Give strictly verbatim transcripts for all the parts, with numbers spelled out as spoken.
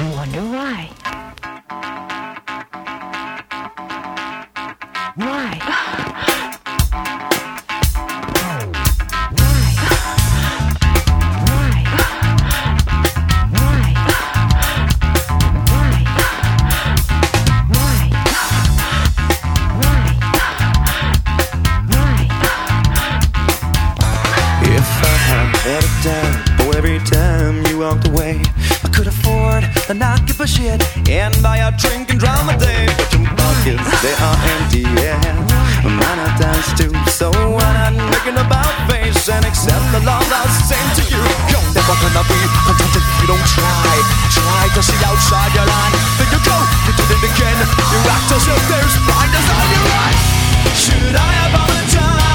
wonder why. Why? Every time you walked away, I could afford to not give a shit and buy a drink and drown my day. But your pockets, they are empty, yeah. Mine are dance too. So why not making about face and accept the love I'll send to you? You're never gonna be content if you don't try. Try to see outside your line. There you go, you did it again. You act as if there's blinders on your eye. Should I apologize?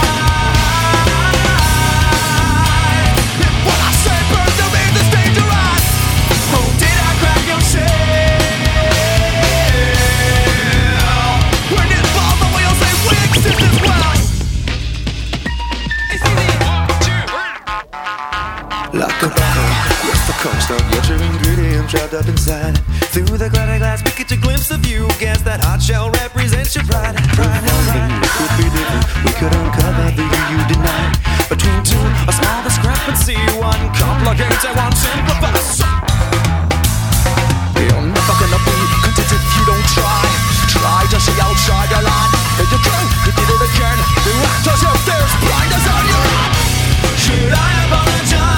Like a buckle, what's the coast? Don't get your ingredients trapped up inside. Through the glitter glass, we get a glimpse of you. Guess that hot shell represents your pride. Pride and pride. It could be different. We could uncover the you you deny. Between two, a small discrepancy. One complicates and one simplifies. You're never gonna be content if you don't try. Try to see outside your line. There you go, you did it again. You act as if there's blinders on your eye. Should I apologize?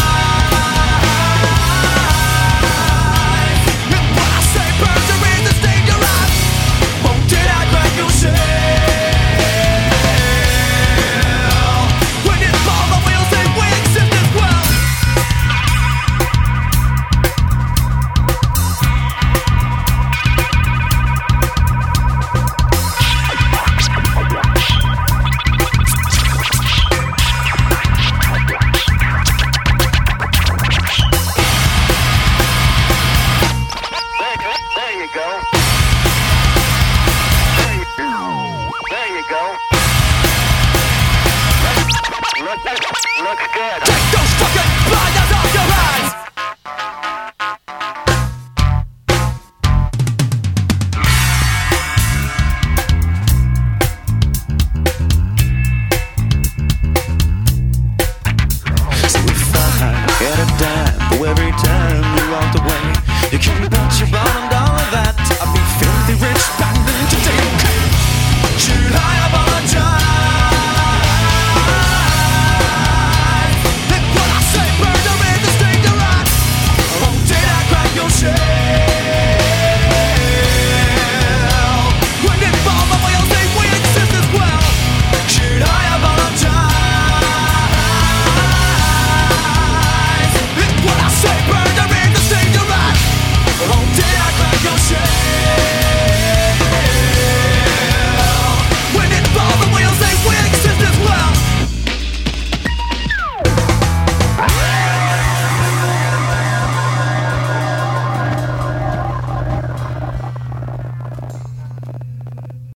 Looks good. Take those fucking blinders off your eyes! So if I had a dime for every time you walked away, you can't